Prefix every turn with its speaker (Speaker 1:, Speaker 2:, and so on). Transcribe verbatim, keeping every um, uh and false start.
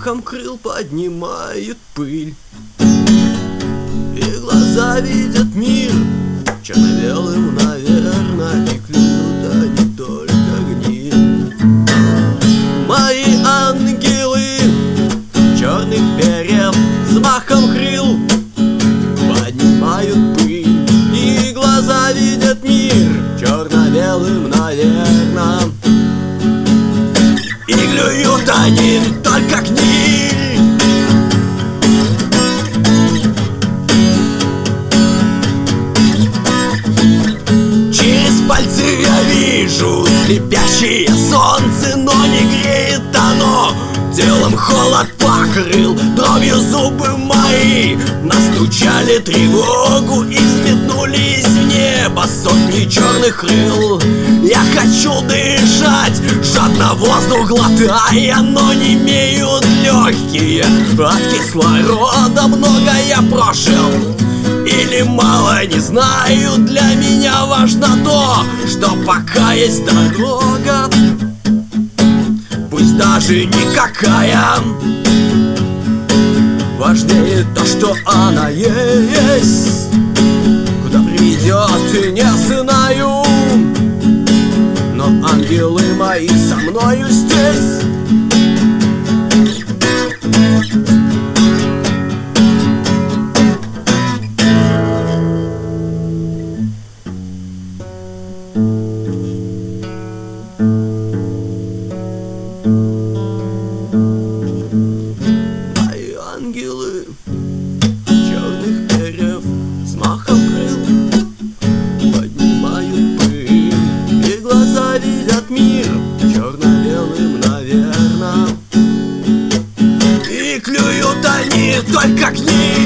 Speaker 1: взмахом крыл поднимают пыль, и глаза видят мир черно-белым, наверное, и клюют они только гниль. Мои ангелы черных перьев взмахом крыл поднимают пыль, и глаза видят мир черно-белым, наверное, и клюют они только гниль. Через пальцы я вижу слепящее солнце, но не греет оно, телом холод покрыл, дровью зубы мои настучали тревогу и взметнулись в небо сотни черных крыл. Я хочу дышать, жадно воздух глотая, но не имеют легкие от кислорода. Много я прожил или мало, не знаю, для меня важно то, что пока есть дорога, пусть даже никакая, важнее то, что она есть. Куда приведет, не знаю, но ангелы мои со мною здесь. Ангелы черных перьев взмахом крыл поднимают пыль, и глаза видят мир черно-белым, наверное, и клюют они только гниль.